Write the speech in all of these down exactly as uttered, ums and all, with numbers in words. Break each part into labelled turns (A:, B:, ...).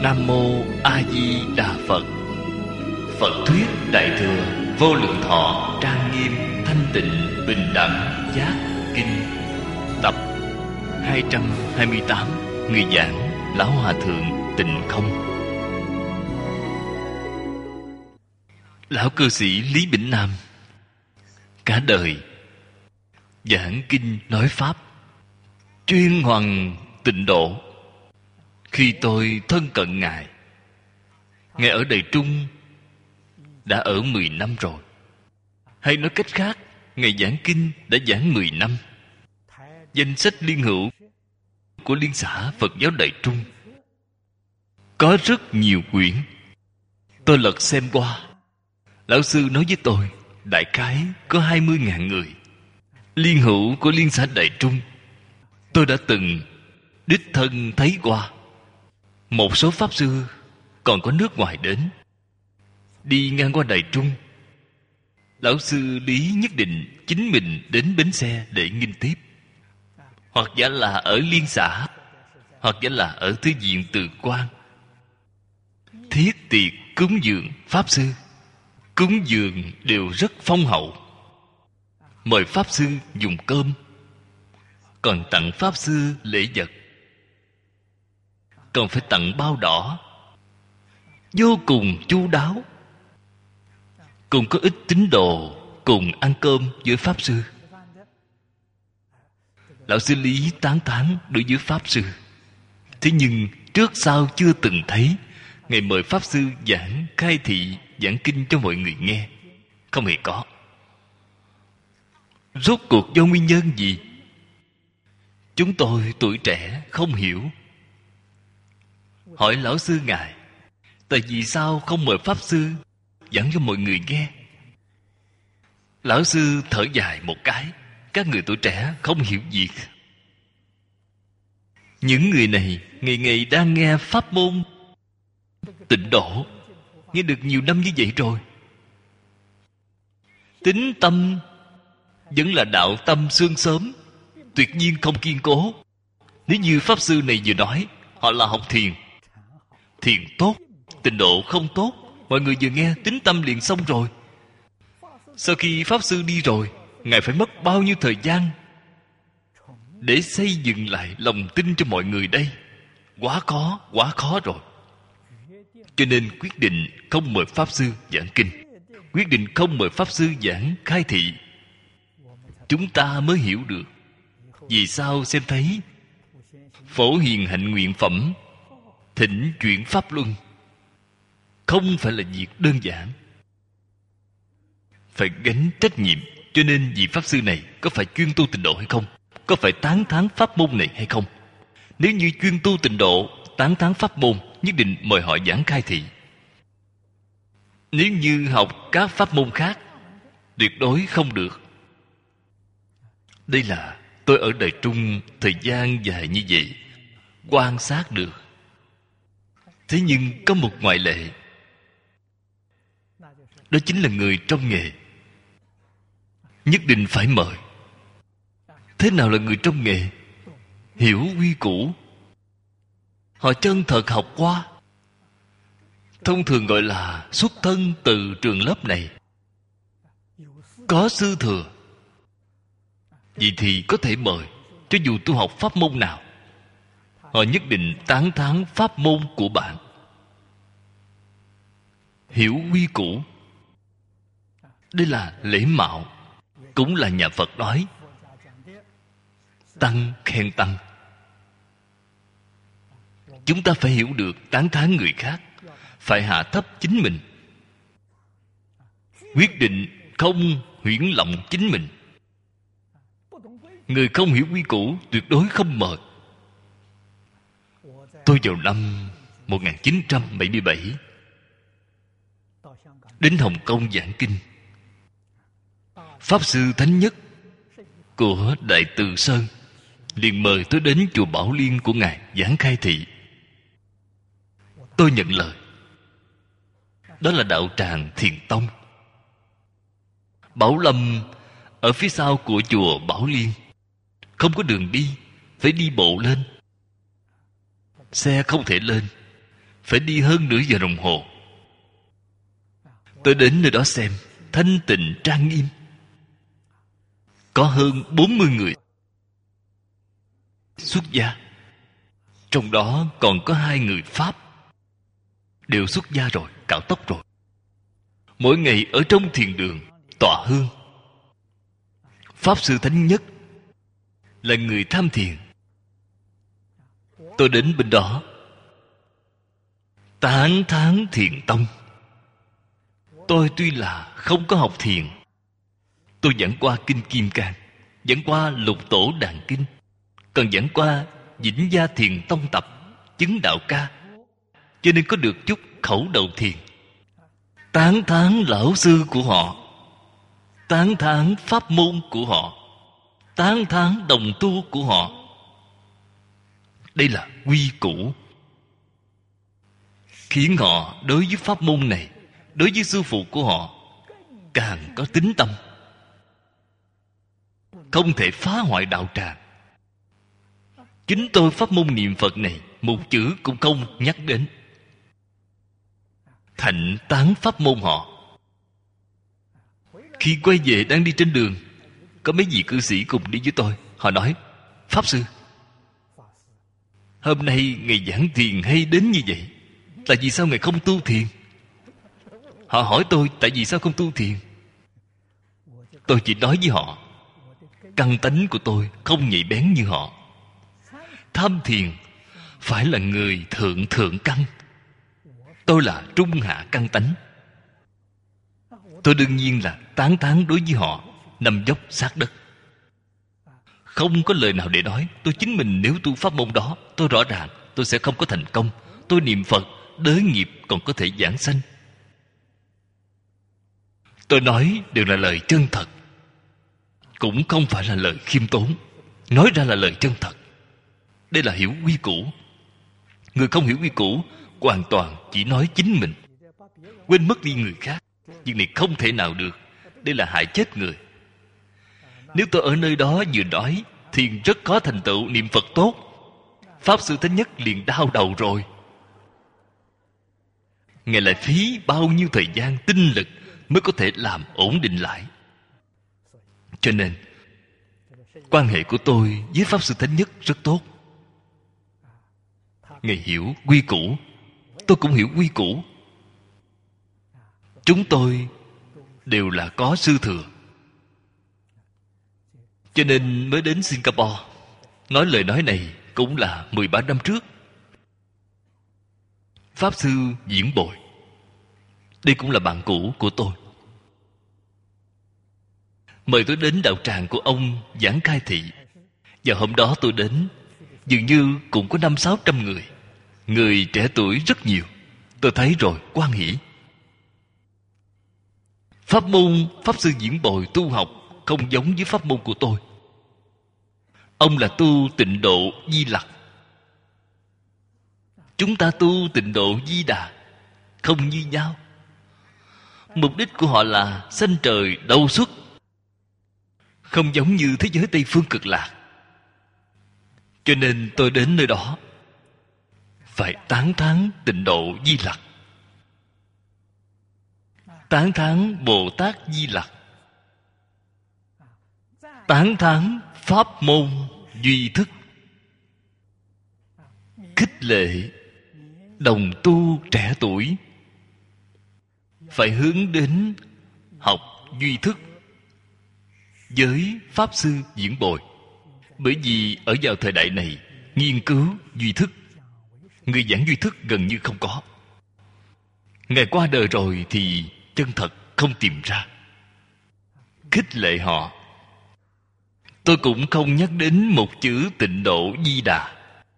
A: Nam Mô A Di Đà Phật. Phật thuyết Đại thừa Vô Lượng Thọ trang nghiêm thanh tịnh bình đẳng giác kinh, tập hai trăm hai mươi tám. Người giảng Lão Hòa Thượng Tịnh Không. Lão cư sĩ Lý Bỉnh Nam cả đời giảng kinh nói pháp, chuyên hoằng tịnh độ. Khi tôi thân cận Ngài, Ngài ở Đài Trung đã ở mười năm rồi. Hay nói cách khác, Ngài giảng kinh đã giảng mười năm. Danh sách liên hữu của Liên xã Phật giáo Đài Trung có rất nhiều quyển. Tôi lật xem qua. Lão sư nói với tôi, đại khái có hai mươi ngàn người. Liên hữu của Liên xã Đài Trung tôi đã từng đích thân thấy qua. Một số pháp sư còn có nước ngoài đến. Đi ngang qua Đài Trung, lão sư Lý nhất định chính mình đến bến xe để nghinh tiếp. Hoặc giả là ở Liên xã, hoặc giả là ở Thư viện Từ Quan. Thiết tiệc cúng dường pháp sư, cúng dường đều rất phong hậu. Mời pháp sư dùng cơm, còn tặng pháp sư lễ vật, còn phải tặng bao đỏ, vô cùng chu đáo. Cùng có ít tín đồ cùng ăn cơm với pháp sư. Lão sư Lý tán thán đối với pháp sư. Thế nhưng trước sau chưa từng thấy Ngài mời pháp sư giảng khai thị, giảng kinh cho mọi người nghe. Không hề có. Rốt cuộc do nguyên nhân gì? Chúng tôi tuổi trẻ không hiểu. Hỏi lão sư Ngài, tại vì sao không mời pháp sư giảng cho mọi người nghe? Lão sư thở dài một cái. Các người tuổi trẻ không hiểu việc. Những người này ngày ngày đang nghe pháp môn tịnh độ, nghe được nhiều năm như vậy rồi. Tín tâm vẫn là đạo tâm xương sớm, tuyệt nhiên không kiên cố. Nếu như pháp sư này vừa nói, họ là học thiền, thiền tốt, tịnh độ không tốt. Mọi người vừa nghe tín tâm liền xong rồi. Sau khi pháp sư đi rồi, Ngài phải mất bao nhiêu thời gian để xây dựng lại lòng tin cho mọi người đây? Quá khó, quá khó rồi. Cho nên quyết định không mời pháp sư giảng kinh, quyết định không mời pháp sư giảng khai thị. Chúng ta mới hiểu được vì sao xem thấy Phổ Hiền Hạnh Nguyện Phẩm thỉnh chuyển pháp luân không phải là việc đơn giản, phải gánh trách nhiệm. Cho nên vị pháp sư này có phải chuyên tu tịnh độ hay không? Có phải tán thán pháp môn này hay không? Nếu như chuyên tu tịnh độ, tán thán pháp môn, nhất định mời họ giảng khai thị. Nếu như học các pháp môn khác, tuyệt đối không được. Đây là tôi ở Đài Trung thời gian dài như vậy, quan sát được. Thế nhưng có một ngoại lệ, đó chính là người trong nghề. Nhất định phải mời. Thế nào là người trong nghề? Hiểu quy củ, họ chân thật học qua. Thông thường gọi là xuất thân từ trường lớp này, có sư thừa. Vậy thì có thể mời. Cho dù tu học pháp môn nào, họ nhất định tán thán pháp môn của bạn, hiểu quy củ. Đây là lễ mạo. Cũng là nhà Phật nói, tăng khen tăng. Chúng ta phải hiểu được tán thán người khác, phải hạ thấp chính mình, quyết định không huyễn lộng chính mình. Người không hiểu quy củ tuyệt đối không mời. Tôi vào năm một nghìn chín trăm bảy mươi bảy đến Hồng Kông giảng kinh. Pháp sư Thánh Nhất của Đại Từ Sơn liền mời tôi đến chùa Bảo Liên của Ngài giảng khai thị. Tôi nhận lời. Đó là đạo tràng Thiền Tông. Bảo Lâm ở phía sau của chùa Bảo Liên, không có đường đi, phải đi bộ lên. Xe không thể lên, phải đi hơn nửa giờ đồng hồ. Tôi đến nơi đó xem, thanh tịnh trang nghiêm, có hơn bốn mươi người xuất gia, trong đó còn có hai người Pháp, đều xuất gia rồi, cạo tóc rồi. Mỗi ngày ở trong thiền đường tọa hương. Pháp Sư Thánh Nhất là người tham thiền. Tôi đến bên đó tán thán thiền tông. Tôi tuy là không có học thiền, tôi giảng qua Kinh Kim Cang, giảng qua Lục Tổ Đàn Kinh, còn giảng qua Vĩnh Gia Thiền Tông Tập, Chứng Đạo Ca, cho nên có được chút khẩu đầu thiền. Tán thán lão sư của họ, tán thán pháp môn của họ, tán thán đồng tu của họ. Đây là quy củ, khiến họ đối với pháp môn này, đối với sư phụ của họ càng có tín tâm, không thể phá hoại đạo tràng. Chính tôi pháp môn niệm Phật này một chữ cũng không nhắc đến, thạnh tán pháp môn họ. Khi quay về đang đi trên đường, có mấy vị cư sĩ cùng đi với tôi. Họ nói: Pháp Sư, hôm nay Ngài giảng thiền hay đến như vậy, tại vì sao Ngài không tu thiền? Họ hỏi tôi tại vì sao không tu thiền. Tôi chỉ nói với họ, căn tánh của tôi không nhạy bén như họ. Tham thiền phải là người thượng thượng căn, tôi là trung hạ căn tánh. Tôi đương nhiên là tán thán đối với họ nằm dốc sát đất, không có lời nào để nói. Tôi chính mình nếu tu pháp môn đó, tôi rõ ràng tôi sẽ không có thành công. Tôi niệm Phật đới nghiệp còn có thể giảng sanh. Tôi nói đều là lời chân thật, cũng không phải là lời khiêm tốn. Nói ra là lời chân thật. Đây là hiểu quy củ. Người không hiểu quy củ hoàn toàn chỉ nói chính mình, quên mất đi người khác. Việc này không thể nào được. Đây là hại chết người. Nếu tôi ở nơi đó vừa nói thiền rất khó thành tựu niệm Phật tốt, Pháp Sư Thánh Nhất liền đau đầu rồi. Ngài lại phí bao nhiêu thời gian tinh lực mới có thể làm ổn định lại. Cho nên quan hệ của tôi với Pháp Sư Thánh Nhất rất tốt. Ngài hiểu quy củ, tôi cũng hiểu quy củ. Chúng tôi đều là có sư thừa, cho nên mới đến Singapore. Nói lời nói này cũng là mười ba năm trước. Pháp Sư Diễn Bồi, đây cũng là bạn cũ của tôi, mời tôi đến đạo tràng của ông giảng khai thị. Và hôm đó tôi đến, dường như cũng có năm sáu trăm người. Người trẻ tuổi rất nhiều. Tôi thấy rồi hoan hỉ. Pháp môn Pháp Sư Diễn Bồi tu học không giống với pháp môn của tôi. Ông là tu Tịnh Độ Di Lặc, chúng ta tu Tịnh Độ Di Đà, không như nhau. Mục đích của họ là sanh trời đầu xuất, không giống như thế giới Tây Phương Cực Lạc. Cho nên tôi đến nơi đó phải tán thán Tịnh Độ Di Lặc, tán thán Bồ Tát Di Lặc, tán thán pháp môn duy thức, khích lệ đồng tu trẻ tuổi phải hướng đến học duy thức với Pháp Sư Diễn Bồi. Bởi vì ở vào thời đại này, nghiên cứu duy thức, người giảng duy thức gần như không có. Ngài qua đời rồi thì chân thật không tìm ra. Khích lệ họ. Tôi cũng không nhắc đến một chữ Tịnh Độ Di Đà.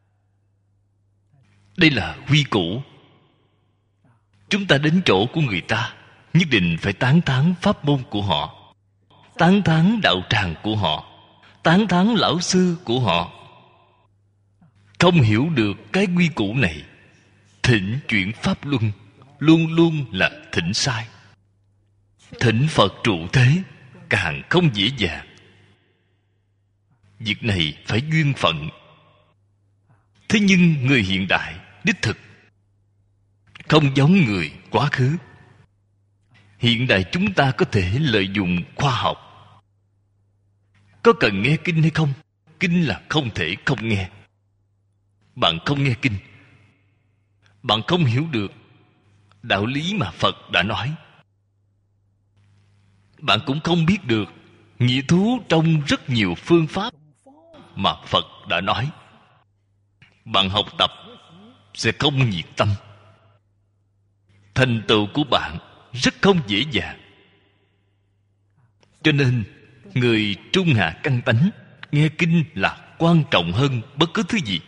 A: Đây là quy củ. Chúng ta đến chỗ của người ta, nhất định phải tán thán pháp môn của họ, tán thán đạo tràng của họ, tán thán lão sư của họ. Không hiểu được cái quy củ này, thỉnh chuyển pháp luân luôn luôn là thỉnh sai. Thỉnh Phật trụ thế càng không dễ dàng. Việc này phải duyên phận. Thế nhưng người hiện đại đích thực không giống người quá khứ. Hiện đại chúng ta có thể lợi dụng khoa học. Có cần nghe kinh hay không? Kinh là không thể không nghe. Bạn không nghe kinh, bạn không hiểu được đạo lý mà Phật đã nói. Bạn cũng không biết được nghĩa thú trong rất nhiều phương pháp mà Phật đã nói. Bạn học tập sẽ không nhiệt tâm, thành tựu của bạn rất không dễ dàng. Cho nên người trung hạ căn tánh nghe kinh là quan trọng hơn bất cứ thứ gì.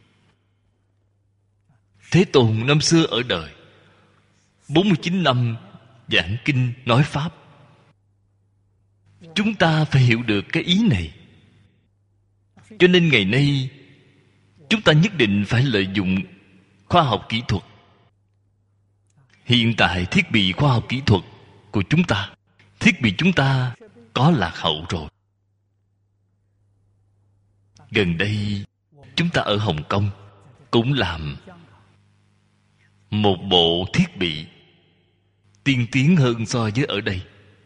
A: Thế Tôn năm xưa ở đời bốn mươi chín năm giảng kinh nói pháp. Chúng ta phải hiểu được cái ý này. Cho nên ngày nay chúng ta nhất định phải lợi dụng khoa học kỹ thuật. Hiện tại thiết bị khoa học kỹ thuật của chúng ta, thiết bị chúng ta có lạc hậu rồi. Gần đây chúng ta ở Hồng Kông cũng làm một bộ thiết bị tiên tiến hơn so với ở đây,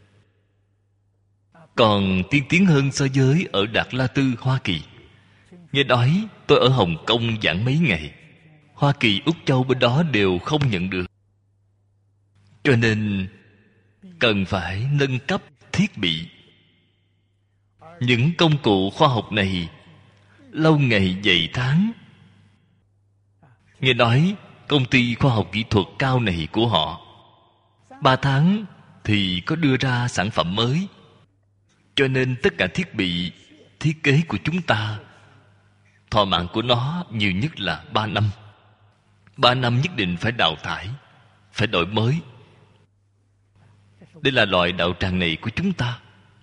A: còn tiên tiến hơn so với ở Đạt La Tư, Hoa Kỳ. Nghe nói tôi ở Hồng Kông giảng mấy ngày, Hoa Kỳ, Úc Châu bên đó đều không nhận được. Cho nên cần phải nâng cấp thiết bị. Những công cụ khoa học này lâu ngày dày tháng. Nghe nói công ty khoa học kỹ thuật cao này của họ ba tháng thì có đưa ra sản phẩm mới. Cho nên tất cả thiết bị thiết kế của chúng ta, thọ mạng của nó nhiều nhất là ba năm. Ba năm nhất định phải đào thải, phải đổi mới. Đây là loại đạo tràng này của chúng ta.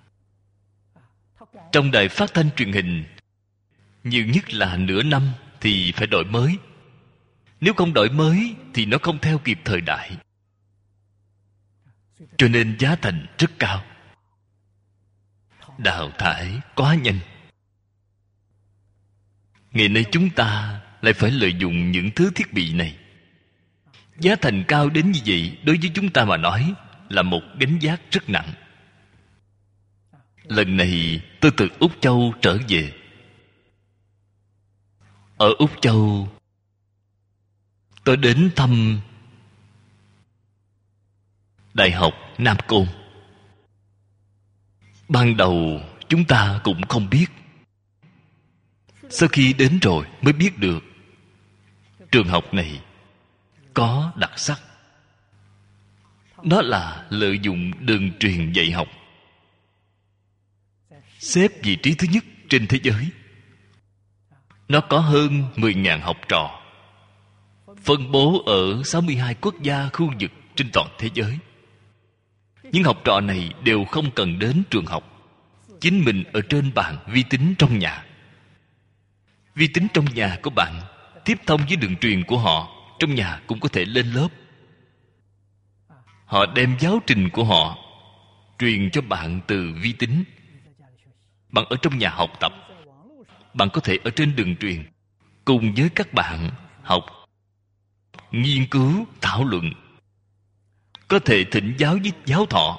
A: Trong đài phát thanh truyền hình, nhiều nhất là nửa năm thì phải đổi mới. Nếu không đổi mới thì nó không theo kịp thời đại. Cho nên giá thành rất cao, đào thải quá nhanh. Ngày nay chúng ta lại phải lợi dụng những thứ thiết bị này. Giá thành cao đến như vậy, đối với chúng ta mà nói là một gánh vác rất nặng. Lần này tôi từ Úc Châu trở về. Ở Úc Châu tôi đến thăm Đại học Nam Côn. Ban đầu chúng ta cũng không biết. Sau khi đến rồi mới biết được trường học này có đặc sắc. Nó là lợi dụng đường truyền dạy học, xếp vị trí thứ nhất trên thế giới. Nó có hơn mười nghìn học trò, phân bố ở sáu mươi hai quốc gia khu vực trên toàn thế giới. Những học trò này đều không cần đến trường học. Chính mình ở trên bàn vi tính trong nhà. Vi tính trong nhà của bạn tiếp thông với đường truyền của họ, trong nhà cũng có thể lên lớp. Họ đem giáo trình của họ truyền cho bạn từ vi tính. Bạn ở trong nhà học tập, bạn có thể ở trên đường truyền cùng với các bạn học, nghiên cứu, thảo luận. Có thể thỉnh giáo với giáo thọ,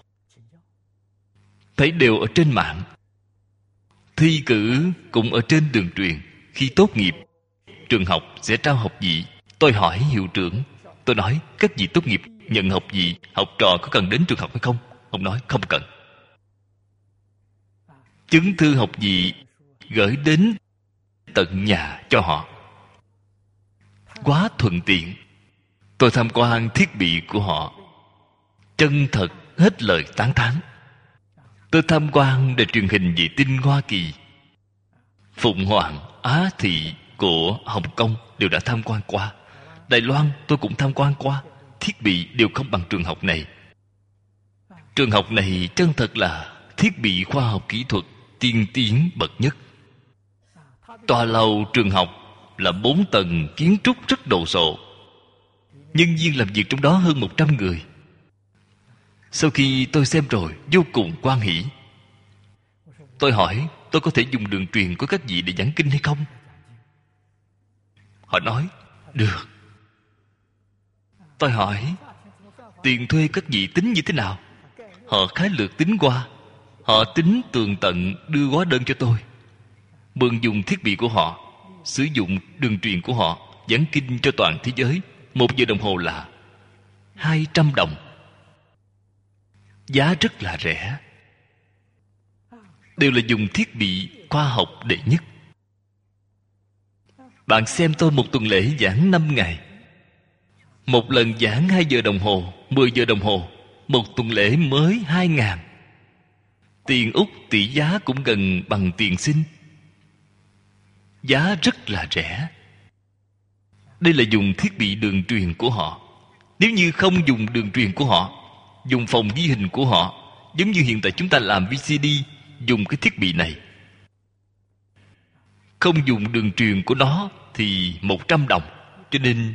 A: thấy đều ở trên mạng. Thi cử cũng ở trên đường truyền. Khi tốt nghiệp, trường học sẽ trao học vị. Tôi hỏi hiệu trưởng, tôi nói các vị tốt nghiệp nhận học vị, học trò có cần đến trường học hay không? Ông nói không cần. Chứng thư học vị gửi đến tận nhà cho họ, quá thuận tiện. Tôi tham quan thiết bị của họ, chân thật hết lời tán thán. Tôi tham quan đài truyền hình vệ tinh Hoa Kỳ, Phụng Hoàng, Á Thị của Hồng Kông đều đã tham quan qua. Đài Loan tôi cũng tham quan qua. Thiết bị đều không bằng trường học này. Trường học này chân thật là thiết bị khoa học kỹ thuật tiên tiến bậc nhất. Tòa lầu trường học là bốn tầng, kiến trúc rất đồ sộ. Nhân viên làm việc trong đó hơn một trăm người. Sau khi tôi xem rồi, vô cùng hoan hỷ. Tôi hỏi, tôi có thể dùng đường truyền của các vị để giảng kinh hay không? Họ nói, được. Tôi hỏi, tiền thuê các vị tính như thế nào? Họ khái lược tính qua. Họ tính tường tận đưa hóa đơn cho tôi. Mượn dùng thiết bị của họ, sử dụng đường truyền của họ, giảng kinh cho toàn thế giới. Một giờ đồng hồ là hai trăm đồng. Giá rất là rẻ. Đều là dùng thiết bị khoa học đệ nhất. Bạn xem tôi một tuần lễ giảng năm ngày. Một lần giảng hai giờ đồng hồ, mười giờ đồng hồ. Một tuần lễ mới hai ngàn. Tiền Úc tỷ giá cũng gần bằng tiền Sinh. Giá rất là rẻ. Đây là dùng thiết bị đường truyền của họ. Nếu như không dùng đường truyền của họ, dùng phòng ghi hình của họ, giống như hiện tại chúng ta làm vê xê đê, dùng cái thiết bị này, không dùng đường truyền của nó thì một trăm đồng. Cho nên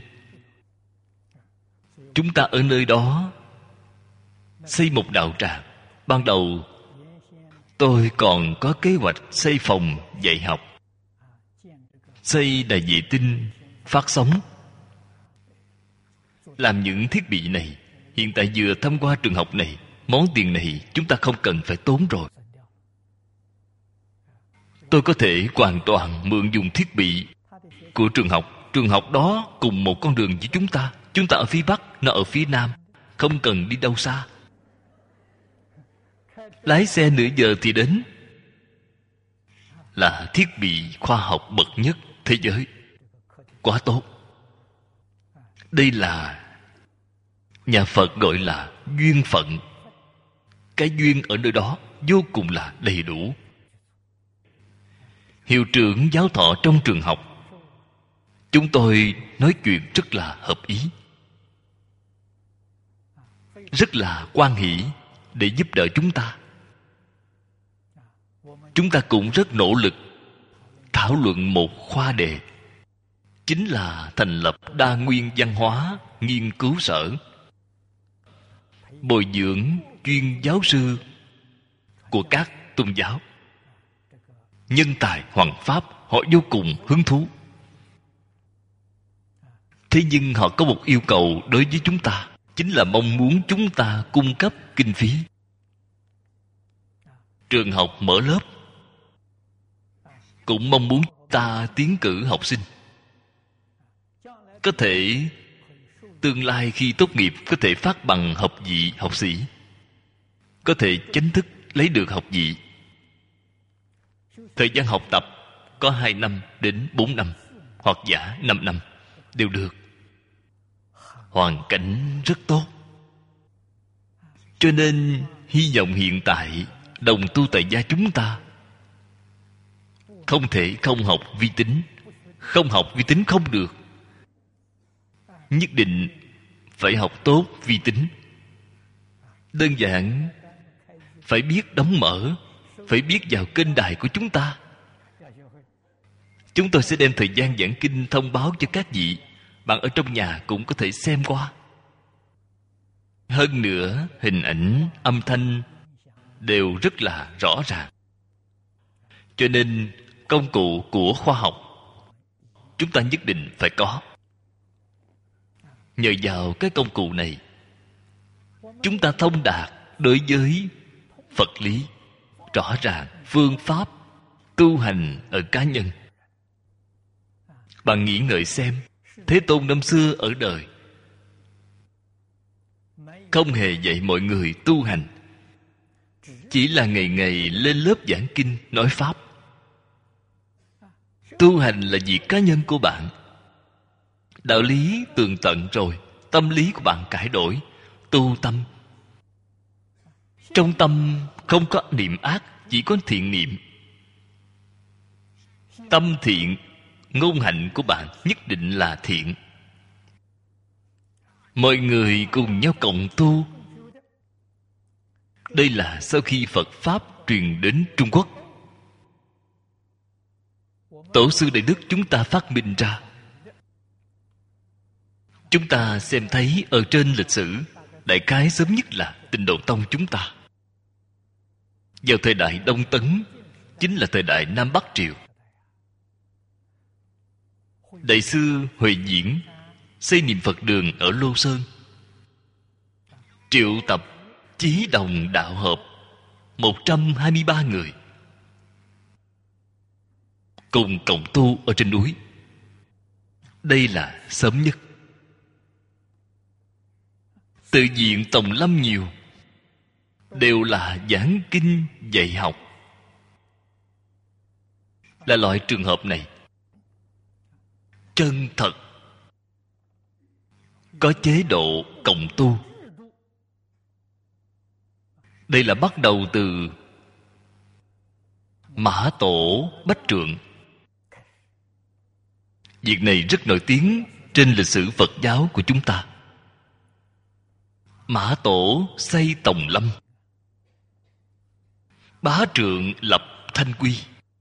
A: chúng ta ở nơi đó xây một đạo tràng. Ban đầu tôi còn có kế hoạch xây phòng dạy học, xây đài vệ tinh phát sóng, làm những thiết bị này. Hiện tại vừa thông qua trường học này, món tiền này chúng ta không cần phải tốn rồi. Tôi có thể hoàn toàn mượn dùng thiết bị của trường học. Trường học đó cùng một con đường với chúng ta. Chúng ta ở phía Bắc, nó ở phía Nam. Không cần đi đâu xa. Lái xe nửa giờ thì đến. Là thiết bị khoa học bậc nhất thế giới. Quá tốt. Đây là nhà Phật gọi là duyên phận. Cái duyên ở nơi đó vô cùng là đầy đủ. Hiệu trưởng giáo thọ trong trường học, chúng tôi nói chuyện rất là hợp ý, rất là hoan hỷ để giúp đỡ chúng ta. Chúng ta cũng rất nỗ lực thảo luận một khoa đề, chính là thành lập đa nguyên văn hóa nghiên cứu sở, bồi dưỡng chuyên giáo sư của các tôn giáo. Nhân tài hoằng pháp, họ vô cùng hứng thú. Thế nhưng họ có một yêu cầu đối với chúng ta, chính là mong muốn chúng ta cung cấp kinh phí. Trường học mở lớp cũng mong muốn ta tiến cử học sinh, có thể tương lai khi tốt nghiệp có thể phát bằng học vị học sĩ, có thể chính thức lấy được học vị. Thời gian học tập có hai năm đến bốn năm, hoặc giả năm năm đều được. Hoàn cảnh rất tốt. Cho nên hy vọng hiện tại đồng tu tại gia chúng ta không thể không học vi tính. Không học vi tính không được. Nhất định phải học tốt vi tính. Đơn giản phải biết đóng mở, phải biết vào kênh đài của chúng ta. Chúng tôi sẽ đem thời gian giảng kinh thông báo cho các vị. Bạn ở trong nhà cũng có thể xem qua. Hơn nữa, hình ảnh, âm thanh đều rất là rõ ràng. Cho nên công cụ của khoa học chúng ta nhất định phải có. Nhờ vào cái công cụ này, chúng ta thông đạt đối với Phật lý, rõ ràng phương pháp tu hành ở cá nhân. Bạn nghĩ ngợi xem, Thế Tôn năm xưa ở đời không hề dạy mọi người tu hành, chỉ là ngày ngày lên lớp giảng kinh nói pháp. Tu hành là việc cá nhân của bạn. Đạo lý tường tận rồi, tâm lý của bạn cải đổi. Tu tâm, trong tâm không có niệm ác, chỉ có thiện niệm. Tâm thiện, ngôn hạnh của bạn nhất định là thiện. Mọi người cùng nhau cộng tu. Đây là sau khi Phật Pháp truyền đến Trung Quốc, Tổ sư Đại Đức chúng ta phát minh ra. Chúng ta xem thấy ở trên lịch sử, đại khái sớm nhất là Tịnh Độ Tông chúng ta. Vào thời đại Đông Tấn, chính là thời đại Nam Bắc Triều. Đại sư Huệ Diễn xây niệm Phật đường ở Lô Sơn, triệu tập chí đồng đạo hợp một trăm hai mươi ba người cùng cộng tu ở trên núi. Đây là sớm nhất. Tự viện Tòng Lâm nhiều, đều là giảng kinh dạy học. Là loại trường hợp này chân thật, có chế độ cộng tu. Đây là bắt đầu từ Mã Tổ Bách Trượng. Việc này rất nổi tiếng trên lịch sử Phật giáo của chúng ta. Mã Tổ xây Tòng Lâm, Bá Trượng lập Thanh Quy.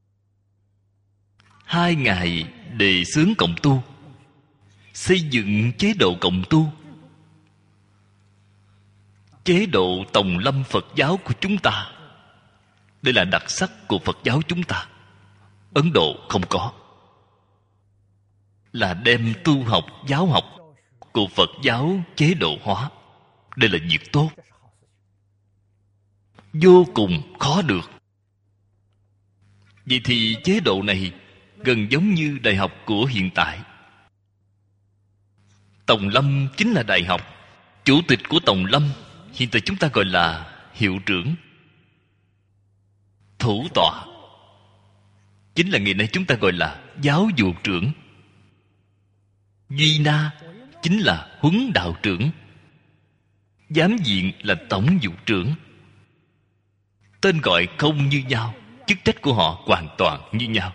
A: Hai ngài đề xướng cộng tu, xây dựng chế độ cộng tu. Chế độ Tòng Lâm Phật giáo của chúng ta, đây là đặc sắc của Phật giáo chúng ta. Ấn Độ không có. Là đem tu học, giáo học của Phật giáo chế độ hóa. Đây là việc tốt, vô cùng khó được. Vậy thì chế độ này gần giống như đại học của hiện tại. Tòng Lâm chính là đại học. Chủ tịch của Tòng Lâm hiện tại chúng ta gọi là hiệu trưởng. Thủ tọa chính là ngày nay chúng ta gọi là giáo vụ trưởng. Duy Na chính là huấn đạo trưởng. Giám viện là tổng vụ trưởng. Tên gọi không như nhau, chức trách của họ hoàn toàn như nhau.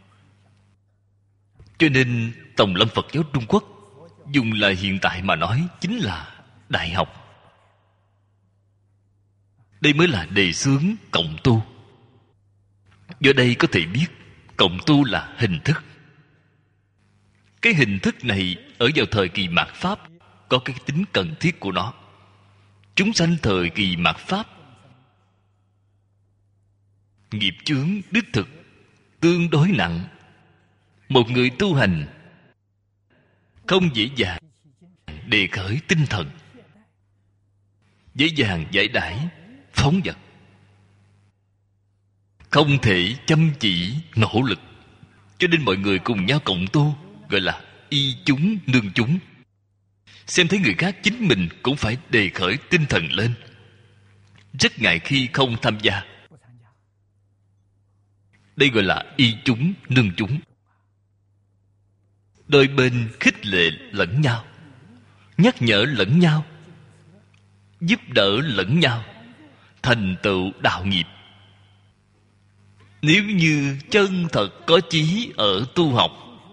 A: Cho nên Tòng Lâm Phật giáo Trung Quốc dùng lời hiện tại mà nói chính là đại học. Đây mới là đề xướng cộng tu. Do đây có thể biết cộng tu là hình thức. Cái hình thức này ở vào thời kỳ mạt Pháp có cái tính cần thiết của nó. Chúng sanh thời kỳ mạt Pháp nghiệp chướng đích thực tương đối nặng. Một người tu hành không dễ dàng đề khởi tinh thần, dễ dàng giải đãi phóng dật, không thể chăm chỉ nỗ lực. Cho nên mọi người cùng nhau cộng tu, gọi là y chúng nương chúng. Xem thấy người khác, chính mình cũng phải đề khởi tinh thần lên. Rất ngại khi không tham gia. Đây gọi là y chúng nương chúng. Đôi bên khích lệ lẫn nhau, nhắc nhở lẫn nhau, giúp đỡ lẫn nhau, thành tựu đạo nghiệp. Nếu như chân thật có chí ở tu học,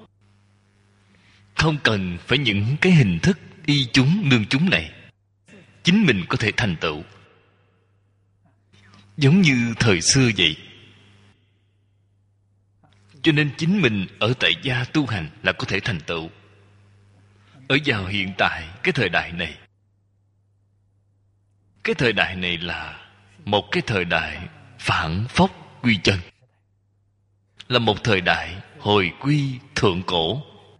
A: không cần phải những cái hình thức y chúng nương chúng này, chính mình có thể thành tựu. Giống như thời xưa vậy. Cho nên chính mình ở tại gia tu hành là có thể thành tựu. Ở vào hiện tại, cái thời đại này, cái thời đại này là một cái thời đại phản phốc quy chân, là một thời đại hồi quy thượng cổ.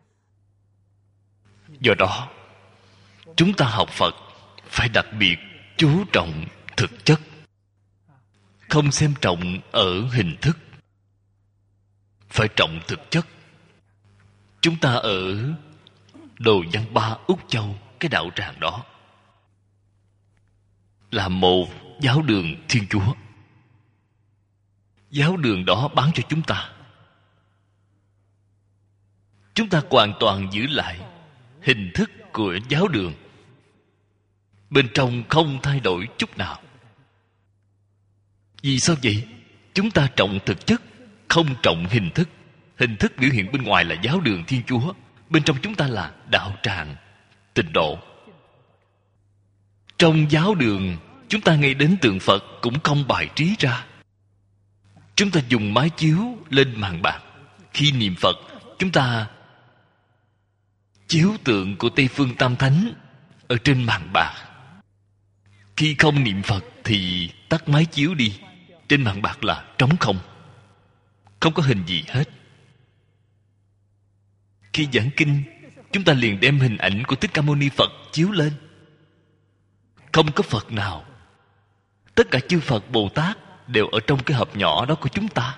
A: Do đó chúng ta học Phật phải đặc biệt chú trọng thực chất, không xem trọng ở hình thức, phải trọng thực chất. Chúng ta ở Đồ Văn Ba Úc Châu, cái đạo tràng đó là một giáo đường Thiên Chúa. Giáo đường đó bán cho chúng ta. Chúng ta hoàn toàn giữ lại hình thức của giáo đường, bên trong không thay đổi chút nào. Vì sao vậy? Chúng ta trọng thực chất, không trọng hình thức. Hình thức biểu hiện bên ngoài là giáo đường Thiên Chúa, bên trong chúng ta là đạo tràng Tịnh Độ. Trong giáo đường, chúng ta ngay đến tượng Phật cũng không bài trí ra. Chúng ta dùng mái chiếu lên màn bạc. Khi niệm Phật, chúng ta chiếu tượng của Tây Phương Tam Thánh ở trên màn bạc. Khi không niệm Phật thì tắt mái chiếu đi. Trên màn bạc là trống không, không có hình gì hết. Khi giảng kinh, chúng ta liền đem hình ảnh của Thích Ca Mâu Ni Phật chiếu lên. Không có Phật nào. Tất cả chư Phật Bồ Tát đều ở trong cái hộp nhỏ đó của chúng ta.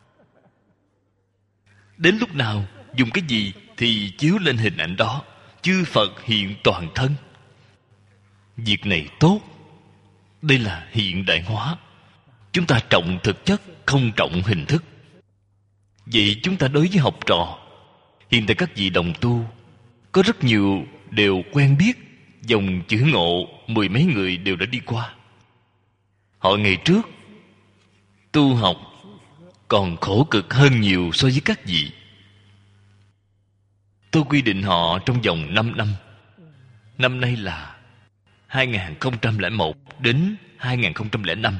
A: Đến lúc nào dùng cái gì thì chiếu lên hình ảnh đó. Chư Phật hiện toàn thân. Việc này tốt. Đây là hiện đại hóa. Chúng ta trọng thực chất, không trọng hình thức. Vậy chúng ta đối với học trò, hiện tại các vị đồng tu có rất nhiều đều quen biết dòng chữ ngộ. Mười mấy người đều đã đi qua. Họ ngày trước tu học còn khổ cực hơn nhiều so với các vị. Tôi quy định họ trong vòng năm năm. Năm nay là hai nghìn không trăm lẻ một đến hai nghìn không trăm lẻ năm.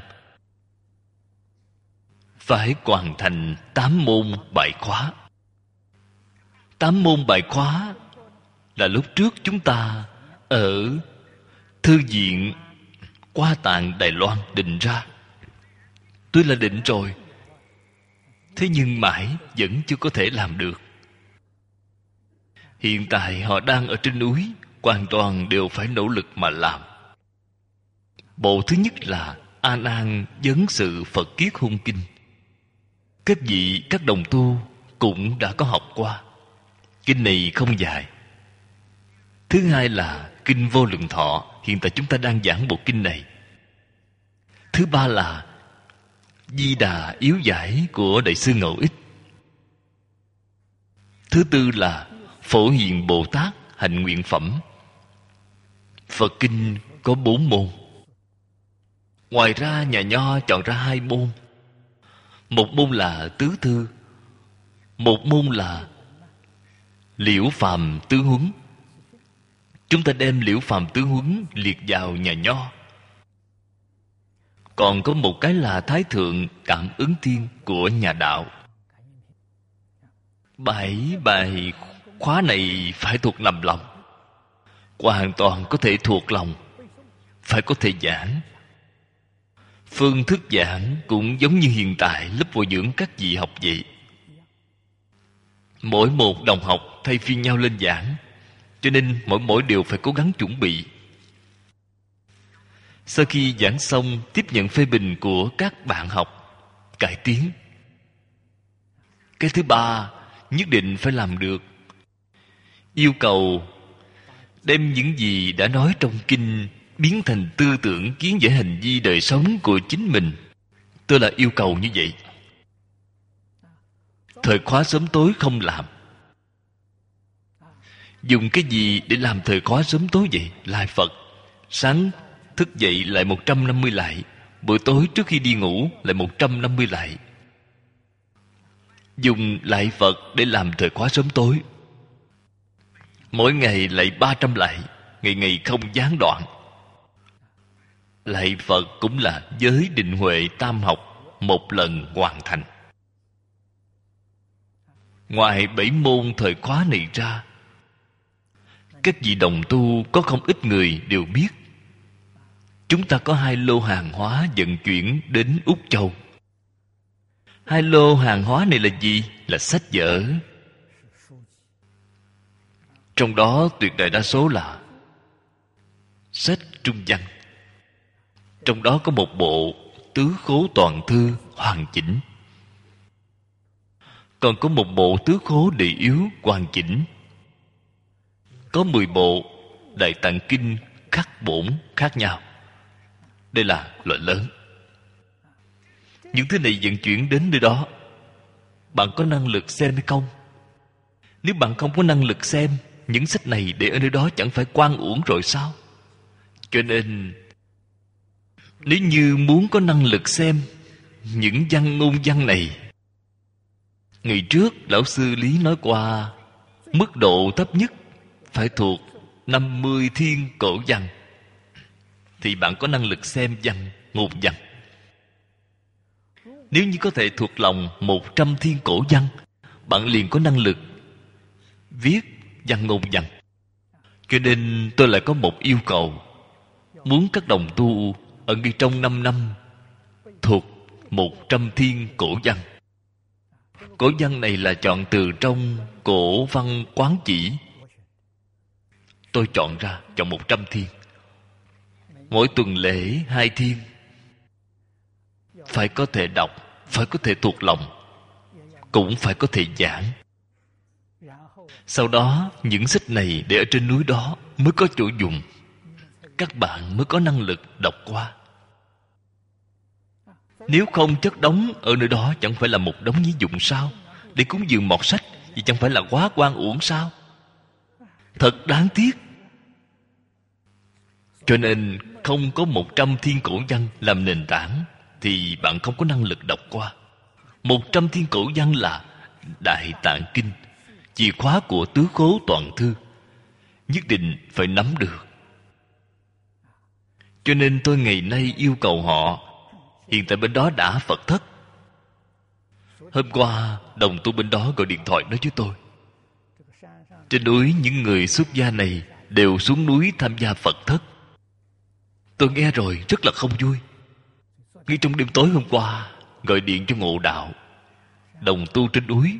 A: Phải hoàn thành tám môn bài khóa. Tám môn bài khóa là lúc trước chúng ta ở Thư viện Hoa Tạng Đài Loan định ra. Tuy là định rồi, thế nhưng mãi vẫn chưa có thể làm được. Hiện tại họ đang ở trên núi, hoàn toàn đều phải nỗ lực mà làm. Bộ thứ nhất là A Nan Vấn Sự Phật Kiết Hung Kinh. Các vị, các đồng tu cũng đã có học qua. Kinh này không dài. Thứ hai là Kinh Vô Lượng Thọ. Hiện tại chúng ta đang giảng bộ kinh này. Thứ ba là Di Đà Yếu Giải của Đại sư Ngẫu Ích. Thứ tư là Phổ Hiền Bồ Tát Hạnh Nguyện Phẩm. Phật kinh có bốn môn. Ngoài ra nhà Nho chọn ra hai môn. Một môn là Tứ Thư, một môn là Liễu Phàm Tứ Huấn. Chúng ta đem Liễu Phàm Tứ Huấn liệt vào nhà Nho. Còn có một cái là Thái Thượng Cảm Ứng Thiên của nhà Đạo. Bảy bài khóa này phải thuộc nằm lòng. Hoàn toàn có thể thuộc lòng. Phải có thể giảng. Phương thức giảng cũng giống như hiện tại lớp bồi dưỡng các vị học vậy. Mỗi một đồng học thay phiên nhau lên giảng, cho nên mỗi mỗi đều phải cố gắng chuẩn bị. Sau khi giảng xong, tiếp nhận phê bình của các bạn học, cải tiến. Cái thứ ba, nhất định phải làm được. Yêu cầu đem những gì đã nói trong kinh biến thành tư tưởng, kiến giải, hành vi đời sống của chính mình. Tôi là yêu cầu như vậy. Thời khóa sớm tối không làm. Dùng cái gì để làm thời khóa sớm tối vậy? Lại Phật. Sáng thức dậy lại một trăm năm mươi lại. Buổi tối trước khi đi ngủ lại một trăm năm mươi lại. Dùng lại Phật để làm thời khóa sớm tối. Mỗi ngày lại ba trăm lại. Ngày ngày không gián đoạn. Lạy Phật cũng là giới định huệ tam học một lần hoàn thành. Ngoài bảy môn thời khóa này ra, các vị đồng tu có không ít người đều biết chúng ta có hai lô hàng hóa vận chuyển đến Úc Châu. Hai lô hàng hóa này là gì? Là sách vở. Trong đó tuyệt đại đa số là sách trung văn. Trong đó có một bộ Tứ Khố Toàn Thư hoàn chỉnh. Còn có một bộ Tứ Khố Đề Yếu hoàn chỉnh. Có mười bộ Đại Tạng Kinh khắc bổn khác nhau. Đây là loại lớn. Những thứ này vận chuyển đến nơi đó, bạn có năng lực xem hay không? Nếu bạn không có năng lực xem, những sách này để ở nơi đó chẳng phải quan uổng rồi sao? Cho nên nếu như muốn có năng lực xem những văn ngôn văn này, ngày trước lão sư Lý nói qua, mức độ thấp nhất phải thuộc năm mươi thiên cổ văn, thì bạn có năng lực xem văn, ngôn văn. Nếu như có thể thuộc lòng một trăm thiên cổ văn, bạn liền có năng lực viết văn ngôn văn. Cho nên tôi lại có một yêu cầu, muốn các đồng tu ở ngay trong năm năm thuộc một trăm thiên cổ văn. Cổ văn này là chọn từ trong Cổ Văn Quán Chỉ. Tôi chọn ra, chọn một trăm thiên. Mỗi tuần lễ hai thiên. Phải có thể đọc, phải có thể thuộc lòng, cũng phải có thể giảng. Sau đó những sách này để ở trên núi đó mới có chỗ dùng. Các bạn mới có năng lực đọc qua. Nếu không chất đống ở nơi đó chẳng phải là một đống giấy dụng sao? Để cúng dường mọt sách thì chẳng phải là quá oan uổng sao? Thật đáng tiếc. Cho nên không có một trăm thiên cổ văn làm nền tảng thì bạn không có năng lực đọc qua. Một trăm thiên cổ văn là Đại Tạng Kinh, chìa khóa của tứ khố toàn thư, nhất định phải nắm được. Cho nên tôi ngày nay yêu cầu họ. Hiện tại bên đó đã Phật thất. Hôm qua đồng tu bên đó gọi điện thoại nói với tôi, trên núi những người xuất gia này đều xuống núi tham gia Phật thất. Tôi nghe rồi rất là không vui. Ngay trong đêm tối hôm qua gọi điện cho Ngộ Đạo, đồng tu trên núi,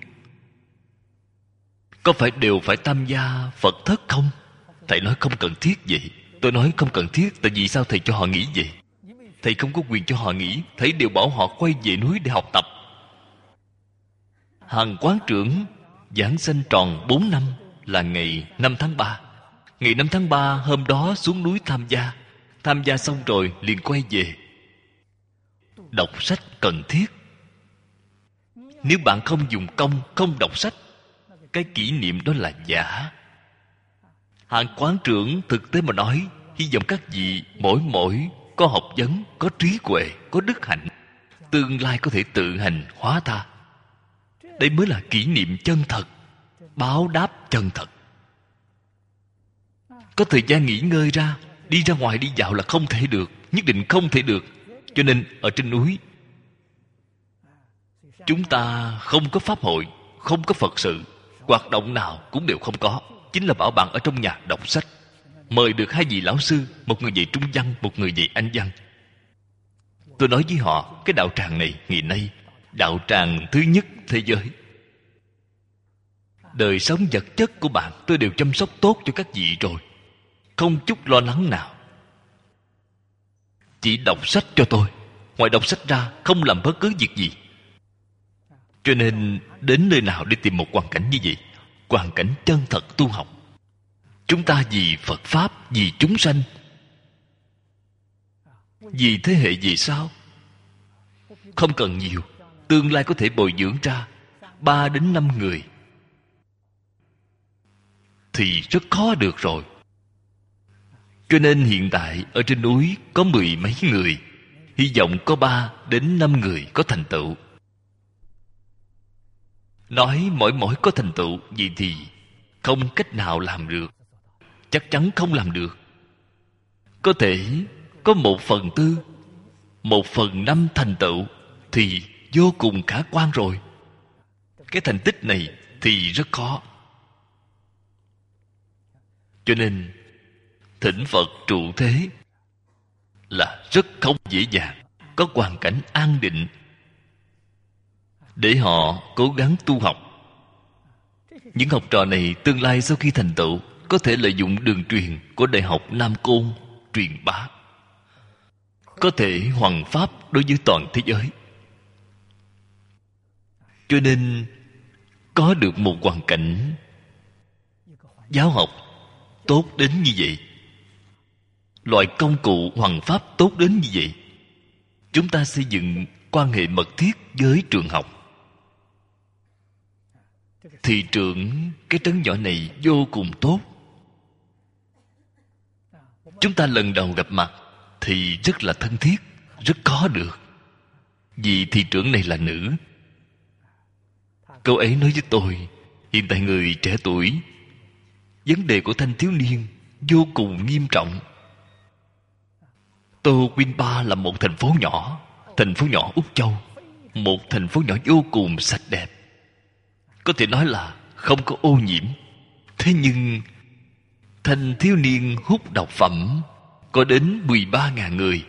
A: có phải đều phải tham gia Phật thất không? Thầy nói không cần thiết vậy. Tôi nói không cần thiết. Tại vì sao thầy cho họ nghỉ vậy? Thầy không có quyền cho họ nghỉ. Thầy đều bảo họ quay về núi để học tập. Hàng quán trưởng giảng sanh tròn bốn năm là ngày năm tháng ba. Ngày năm tháng ba hôm đó xuống núi tham gia. Tham gia xong rồi liền quay về. Đọc sách cần thiết. Nếu bạn không dùng công, không đọc sách, cái kỷ niệm đó là giả. Hàng quán trưởng thực tế mà nói, hy vọng các vị mỗi mỗi có học vấn, có trí huệ, có đức hạnh, tương lai có thể tự hành hóa tha. Đây mới là kỷ niệm chân thật, báo đáp chân thật. Có thời gian nghỉ ngơi ra, đi ra ngoài đi dạo là không thể được, nhất định không thể được. Cho nên ở trên núi chúng ta không có pháp hội, không có Phật sự, hoạt động nào cũng đều không có. Chính là bảo bạn ở trong nhà đọc sách. Mời được hai vị lão sư, một người dạy Trung văn, một người dạy Anh văn. Tôi nói với họ, cái đạo tràng này ngày nay đạo tràng thứ nhất thế giới. Đời sống vật chất của bạn tôi đều chăm sóc tốt cho các vị rồi, không chút lo lắng nào. Chỉ đọc sách cho tôi, ngoài đọc sách ra không làm bất cứ việc gì. Cho nên đến nơi nào để tìm một hoàn cảnh như vậy? Hoàn cảnh chân thật tu học. Chúng ta vì Phật Pháp, vì chúng sanh, vì thế hệ về sau. Không cần nhiều, tương lai có thể bồi dưỡng ra ba đến năm người thì rất khó được rồi. Cho nên hiện tại ở trên núi có mười mấy người, hy vọng có ba đến năm người có thành tựu. Nói mỗi mỗi có thành tựu gì thì không cách nào làm được, chắc chắn không làm được. Có thể có một phần tư, một phần năm thành tựu thì vô cùng khả quan rồi. Cái thành tích này thì rất khó. Cho nên thỉnh Phật trụ thế là rất không dễ dàng. Có hoàn cảnh an định để họ cố gắng tu học. Những học trò này tương lai sau khi thành tựu có thể lợi dụng đường truyền của Đại học Nam Côn truyền bá, có thể hoằng pháp đối với toàn thế giới. Cho nên có được một hoàn cảnh giáo học tốt đến như vậy, loại công cụ hoằng pháp tốt đến như vậy, chúng ta xây dựng quan hệ mật thiết với trường học. Thị trưởng cái trấn nhỏ này vô cùng tốt. Chúng ta lần đầu gặp mặt thì rất là thân thiết, rất có được. Vì thị trưởng này là nữ. Cô ấy nói với tôi, hiện tại người trẻ tuổi, vấn đề của thanh thiếu niên vô cùng nghiêm trọng. Tô Quynh Ba là một thành phố nhỏ, thành phố nhỏ Úc Châu, một thành phố nhỏ vô cùng sạch đẹp, có thể nói là không có ô nhiễm. Thế nhưng thanh thiếu niên hút độc phẩm có đến mười ba ngàn người.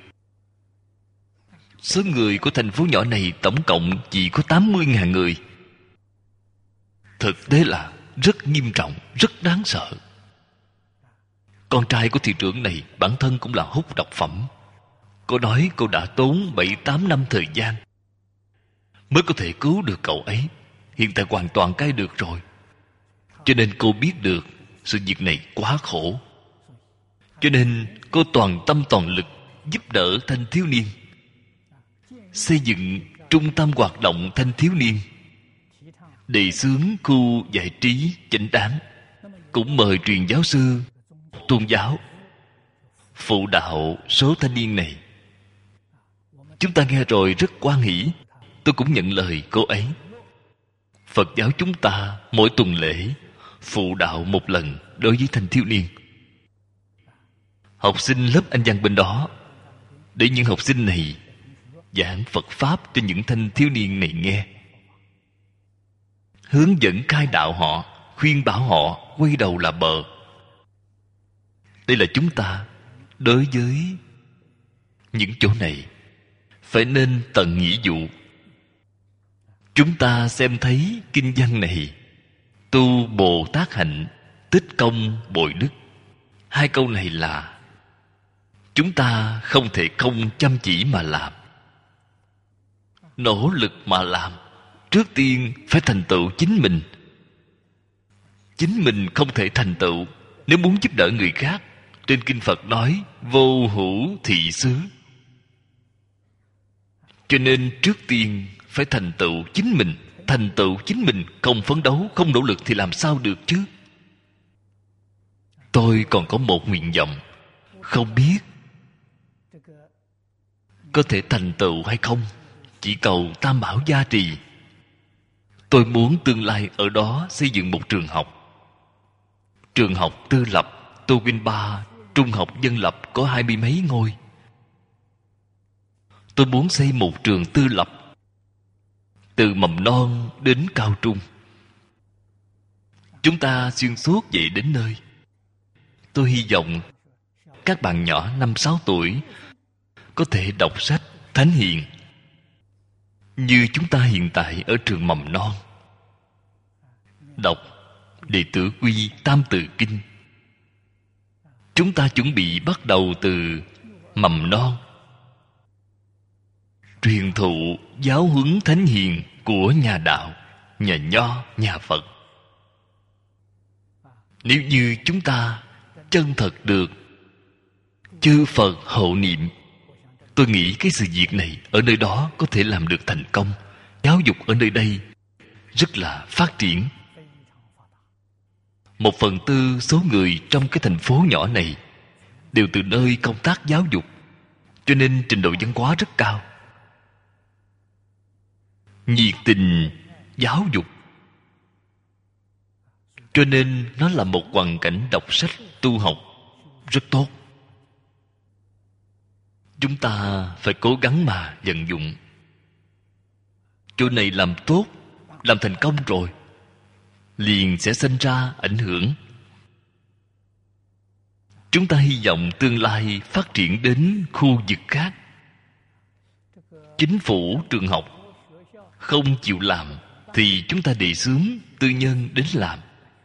A: Số người của thành phố nhỏ này tổng cộng chỉ có tám mươi ngàn người. Thực tế là rất nghiêm trọng, rất đáng sợ. Con trai của thị trưởng này bản thân cũng là hút độc phẩm. Cô nói cô đã tốn bảy tám năm thời gian mới có thể cứu được cậu ấy. Hiện tại hoàn toàn cai được rồi. Cho nên cô biết được sự việc này quá khổ. Cho nên cô toàn tâm toàn lực giúp đỡ thanh thiếu niên, xây dựng trung tâm hoạt động thanh thiếu niên, đề xướng khu giải trí chánh đáng, cũng mời truyền giáo sư tôn giáo phụ đạo số thanh niên này. Chúng ta nghe rồi rất hoan hỷ. Tôi cũng nhận lời cô ấy. Phật giáo chúng ta mỗi tuần lễ phụ đạo một lần đối với thanh thiếu niên. Học sinh lớp Anh văn bên đó, để những học sinh này giảng Phật Pháp cho những thanh thiếu niên này nghe, hướng dẫn khai đạo họ, khuyên bảo họ quay đầu là bờ. Đây là chúng ta đối với những chỗ này phải nên tận nghĩa vụ. Chúng ta xem thấy kinh văn này: tu Bồ Tát hạnh, tích công bội đức. Hai câu này là chúng ta không thể không chăm chỉ mà làm, nỗ lực mà làm. Trước tiên phải thành tựu chính mình. Chính mình không thể thành tựu, nếu muốn giúp đỡ người khác, trên kinh Phật nói vô hữu thị xứ. Cho nên trước tiên phải thành tựu chính mình. Thành tựu chính mình, không phấn đấu, không nỗ lực thì làm sao được chứ? Tôi còn có một nguyện vọng, không biết có thể thành tựu hay không. Chỉ cầu Tam Bảo gia trì. Tôi muốn tương lai ở đó xây dựng một trường học. Trường học tư lập Tô Quynh Ba, trung học dân lập có hai mươi mấy ngôi. Tôi muốn xây một trường tư lập, từ mầm non đến cao trung. Chúng ta xuyên suốt dậy đến nơi. Tôi hy vọng các bạn nhỏ năm sáu tuổi có thể đọc sách Thánh Hiền như chúng ta hiện tại ở trường mầm non. Đọc Đệ Tử Quy, Tam Tự Kinh. Chúng ta chuẩn bị bắt đầu từ mầm non, truyền thụ giáo huấn thánh hiền của nhà đạo, nhà Nho, nhà Phật. Nếu như chúng ta chân thật được chư Phật hộ niệm, tôi nghĩ cái sự việc này ở nơi đó có thể làm được thành công. Giáo dục ở nơi đây rất là phát triển. Một phần tư số người trong cái thành phố nhỏ này đều từ nơi công tác giáo dục, cho nên trình độ văn hóa rất cao, nhiệt tình giáo dục. Cho nên nó là một hoàn cảnh đọc sách tu học rất tốt. Chúng ta phải cố gắng mà vận dụng. Chỗ này làm tốt, làm thành công rồi, liền sẽ sinh ra ảnh hưởng. Chúng ta hy vọng tương lai phát triển đến khu vực khác. Chính phủ, trường học không chịu làm thì chúng ta đề xướng tư nhân đến làm.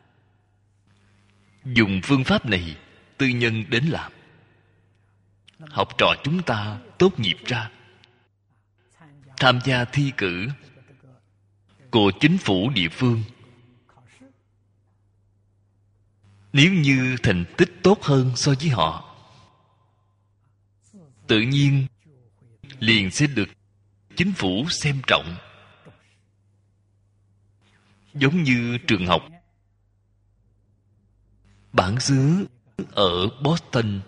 A: Dùng phương pháp này, tư nhân đến làm. Học trò chúng ta tốt nghiệp ra, tham gia thi cử của chính phủ địa phương. Nếu như thành tích tốt hơn so với họ, tự nhiên liền sẽ được chính phủ xem trọng. Giống như trường học bản xứ ở Boston.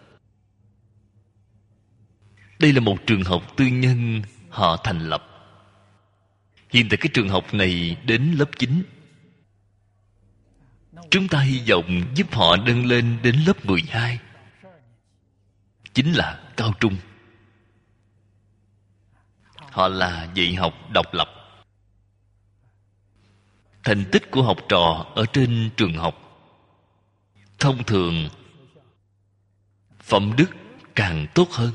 A: Đây là một trường học tư nhân họ thành lập. Hiện tại cái trường học này đến lớp chín. Chúng ta hy vọng giúp họ nâng lên đến lớp mười hai, chính là cao trung. Họ là dạy học độc lập. Thành tích của học trò ở trên trường học thông thường phẩm đức càng tốt hơn,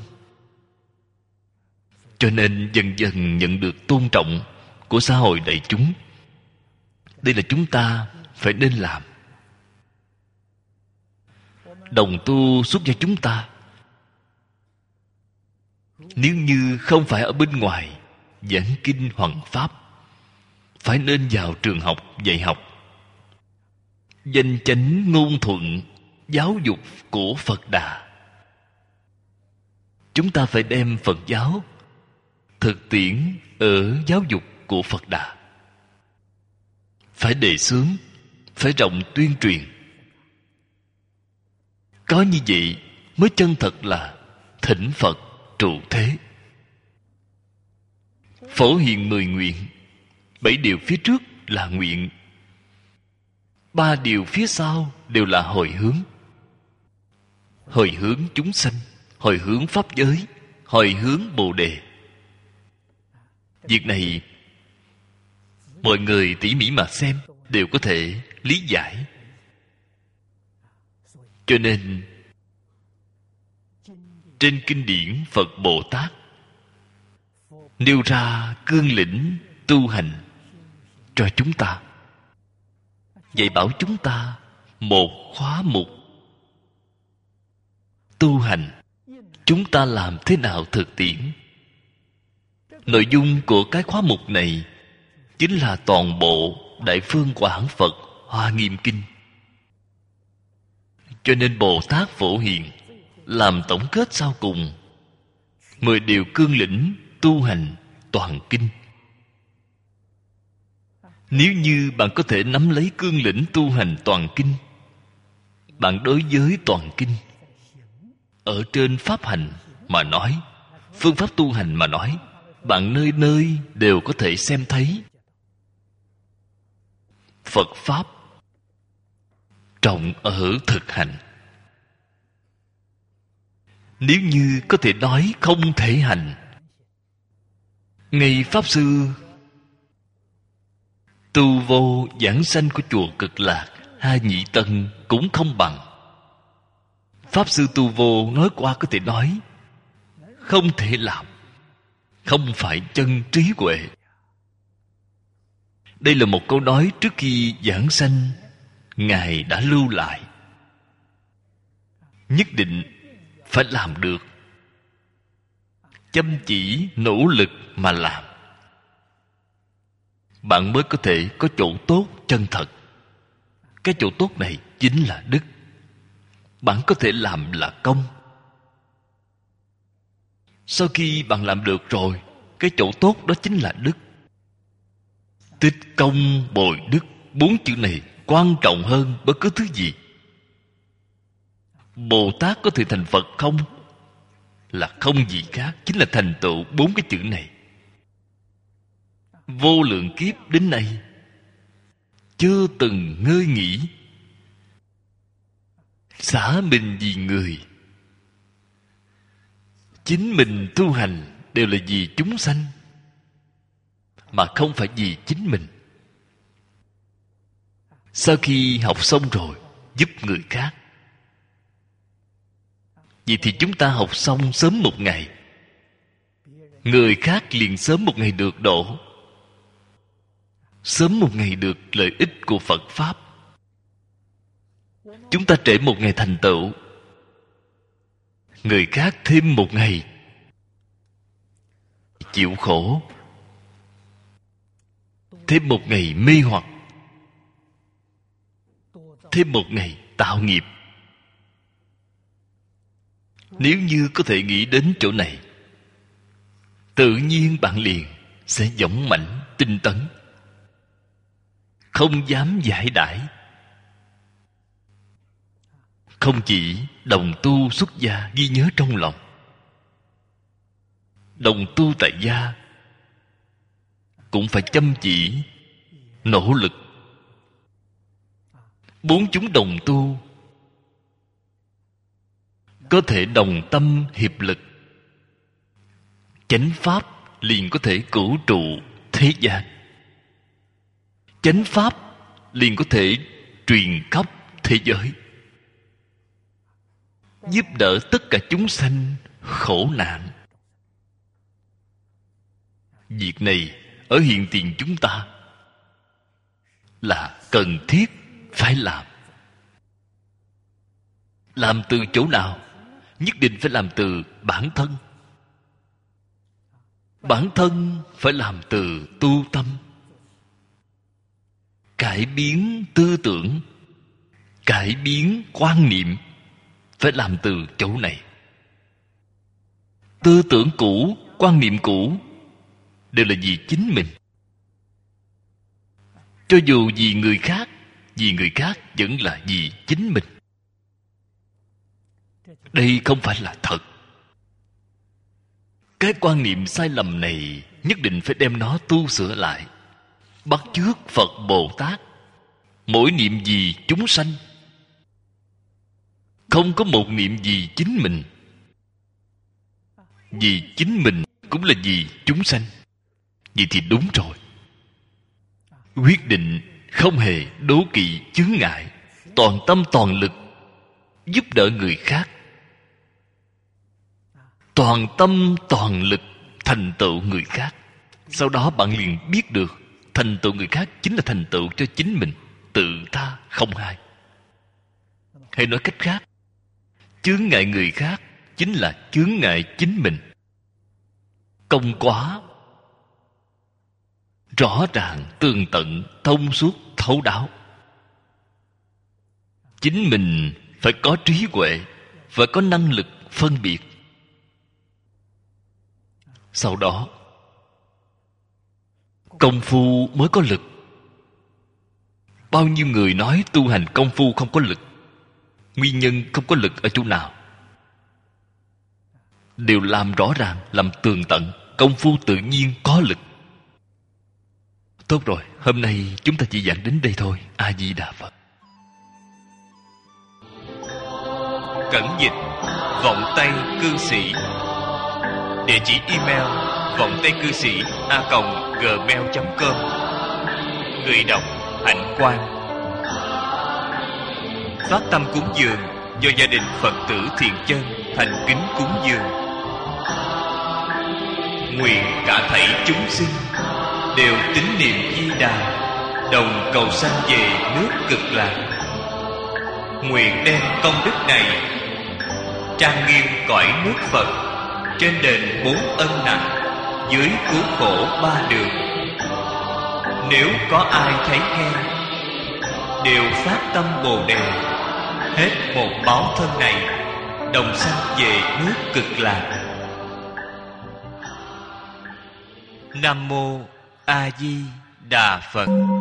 A: cho nên dần dần nhận được tôn trọng của xã hội đại chúng. Đây là chúng ta phải nên làm. đồng tu xuất gia chúng ta, nếu như không phải ở bên ngoài giảng kinh hoằng pháp, phải nên vào trường học dạy học, danh chánh ngôn thuận giáo dục của Phật Đà. Chúng ta phải đem Phật giáo thực tiễn ở giáo dục của Phật Đà, phải đề xướng, phải rộng tuyên truyền. Có như vậy mới chân thật là thỉnh Phật trụ thế. Phổ hiền mười nguyện, bảy điều phía trước là nguyện, ba điều phía sau đều là hồi hướng. Hồi hướng chúng sanh, hồi hướng pháp giới, hồi hướng Bồ Đề. Việc này mọi người tỉ mỉ mà xem đều có thể lý giải. Cho nên trên kinh điển Phật Bồ Tát nêu ra cương lĩnh tu hành cho chúng ta, dạy bảo chúng ta một khóa mục tu hành. Chúng ta làm thế nào thực tiễn? Nội dung của cái khóa mục này chính là toàn bộ Đại Phương Quảng Phật Hoa Nghiêm Kinh. Cho nên Bồ Tát Phổ Hiền làm tổng kết sau cùng mười điều cương lĩnh tu hành toàn kinh. Nếu như bạn có thể nắm lấy cương lĩnh tu hành toàn kinh, bạn đối với toàn kinh ở trên pháp hành mà nói, phương pháp tu hành mà nói, bạn nơi nơi đều có thể xem thấy. Phật pháp trọng ở thực hành. Nếu như có thể nói không thể hành, ngay Pháp Sư Tu Vô giảng sanh của chùa Cực Lạc Ha Nhị Tân cũng không bằng. Pháp Sư Tu Vô nói qua có thể nói không thể làm, không phải chân trí huệ. Đây là một câu nói trước khi giảng sanh Ngài đã lưu lại. Nhất định phải làm được, chăm chỉ nỗ lực mà làm, bạn mới có thể có chỗ tốt chân thật. Cái chỗ tốt này chính là đức. Bạn có thể làm là công. Sau khi bạn làm được rồi, cái chỗ tốt đó chính là đức. Tích công bồi đức, bốn chữ này quan trọng hơn bất cứ thứ gì. Bồ Tát có thể thành Phật không? Là không gì khác, chính là thành tựu bốn cái chữ này. Vô lượng kiếp đến nay chưa từng ngơi nghỉ, xả mình vì người. Chính mình tu hành đều là vì chúng sanh, mà không phải vì chính mình. Sau khi học xong rồi, giúp người khác. Vậy thì chúng ta học xong sớm một ngày, người khác liền sớm một ngày được độ, sớm một ngày được lợi ích của Phật Pháp. Chúng ta trễ một ngày thành tựu, người khác thêm một ngày chịu khổ, thêm một ngày mê hoặc, thêm một ngày tạo nghiệp. Nếu như có thể nghĩ đến chỗ này, tự nhiên bạn liền sẽ dũng mãnh tinh tấn, không dám giải đãi. Không chỉ đồng tu xuất gia ghi nhớ trong lòng, đồng tu tại gia cũng phải chăm chỉ nỗ lực. Bốn chúng đồng tu có thể đồng tâm hiệp lực, chánh pháp liền có thể cửu trụ thế gian. Chánh pháp liền có thể truyền khắp thế giới, giúp đỡ tất cả chúng sanh khổ nạn. Việc này ở hiện tiền chúng ta là cần thiết phải làm. Làm từ chỗ nào? Nhất định phải làm từ bản thân. Bản thân phải làm từ tu tâm. Cải biến tư tưởng, cải biến quan niệm, phải làm từ chỗ này. Tư tưởng cũ, quan niệm cũ đều là vì chính mình. Cho dù vì người khác, vì người khác vẫn là vì chính mình. Đây không phải là thật. Cái quan niệm sai lầm này nhất định phải đem nó tu sửa lại. Bắt chước Phật Bồ Tát, mỗi niệm vì chúng sanh, không có một niệm vì chính mình. Vì chính mình cũng là vì chúng sanh. Vậy thì đúng rồi. Quyết định không hề đố kỵ chướng ngại, toàn tâm toàn lực giúp đỡ người khác, toàn tâm toàn lực thành tựu người khác. Sau đó bạn liền biết được thành tựu người khác chính là thành tựu cho chính mình, tự ta không ai. Hay nói cách khác, chướng ngại người khác chính là chướng ngại chính mình. Công quá rõ ràng, tường tận, thông suốt, thấu đáo. Chính mình phải có trí huệ, phải có năng lực phân biệt. Sau đó công phu mới có lực. Bao nhiêu người nói tu hành công phu không có lực. Nguyên nhân không có lực ở chỗ nào? Đều làm rõ ràng, làm tường tận, công phu tự nhiên có lực. Tốt rồi, hôm nay chúng ta chỉ giảng đến đây thôi. A Di Đà Phật. Cẩn dịch Vọng Tây Cư Sĩ. Địa chỉ email vọng tây cư sĩ a còng gmail chấm com. Người đọc Hạnh Quang. Phát tâm cúng dường do gia đình Phật tử Thiện Chân thành kính cúng dường. Nguyện cả thảy chúng sinh đều tín niệm Di Đà, đồng cầu sanh về nước Cực Lạc. Nguyện đem công đức này trang nghiêm cõi nước Phật, trên đền bốn ân nặng, dưới cứu khổ ba đường. Nếu có ai thấy nghe, đều phát tâm Bồ Đề, hết một báo thân này, đồng sanh về nước Cực Lạc. Nam mô A Di Đà Phật.